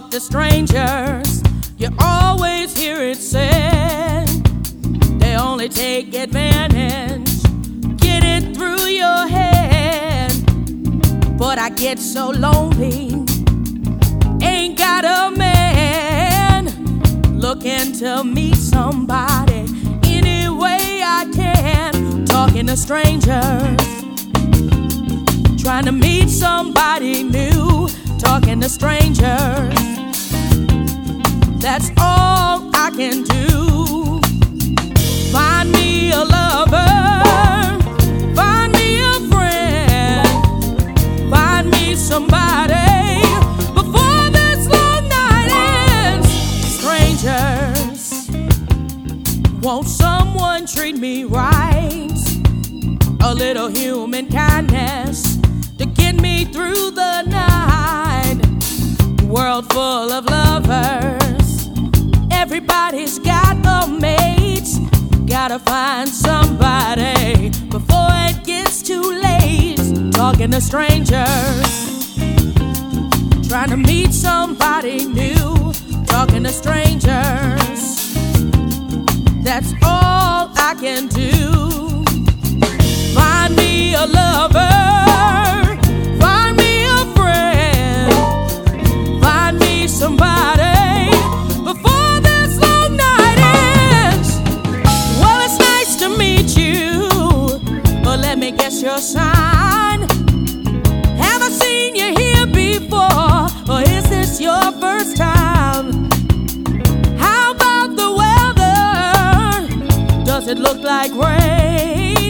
talk to strangers, you always hear it said they only take advantage, get it through your head. But I get so lonely, ain't got a man, looking to meet somebody any way I can. Talking to strangers, trying to meet somebody new. Talking to strangers, that's all I can do. Find me a lover, find me a friend, find me somebody before this long night ends. Strangers, won't someone treat me right? A little human kindness to get me through the night. World full of lovers, everybody's got a mate. Gotta find somebody before it gets too late. Talking to strangers, trying to meet somebody new. Talking to strangers, that's all I can do. Find me a lover, find me a friend, find me somebody before this long night ends. Well, it's nice to meet you, but let me guess your sign. Have I seen you here before, or is this your first time? How about the weather? Does it look like rain?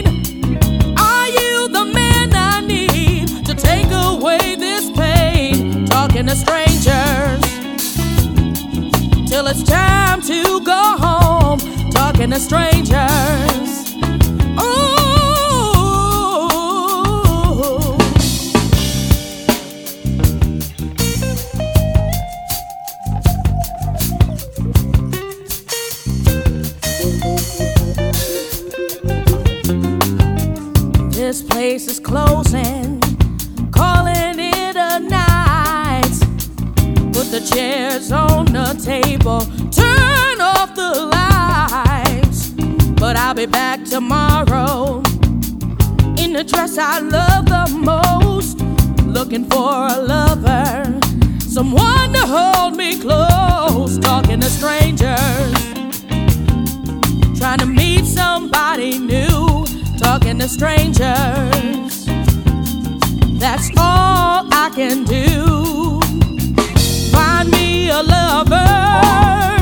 Take away this pain. Talking to strangers till it's time to go home. Talking to strangers. Ooh. This place is closing, calling it a night. Put the chairs on the table, turn off the lights. But I'll be back tomorrow in the dress I love the most. Looking for a lover, someone to hold me close. Talking to strangers, trying to meet somebody new. Talking to strangers, that's all I can do. Find me a lover,